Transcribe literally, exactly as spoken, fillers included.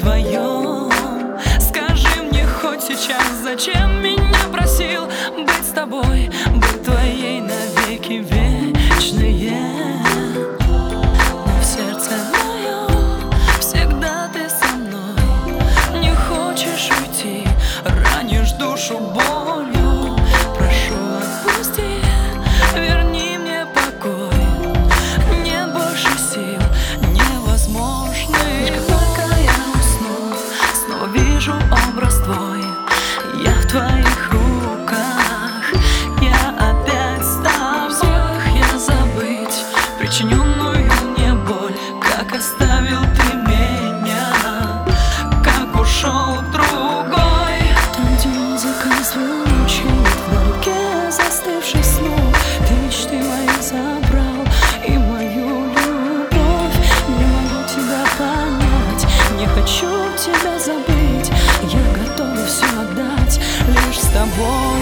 вдвоем. Скажи мне хоть сейчас, зачем меня просил быть с тобой, быть твоей навеки вечные. Но в сердце моем всегда ты со мной. Не хочешь уйти, ранишь душу болью. Прошу, отпусти, верни мне покой. Нет больше сил невозможных. Только я усну, снова вижу образ твой. Я в твоих руках, я опять с тобой. Я забыть причиненную мне боль, как оставил ты меня, как ушел другой. Там, где музыка звучит, в руке застывший снов, ты мечты мои забрал и мою любовь. Не могу тебя понять, не хочу тебя забыть. Я готова все отдать лишь с тобой.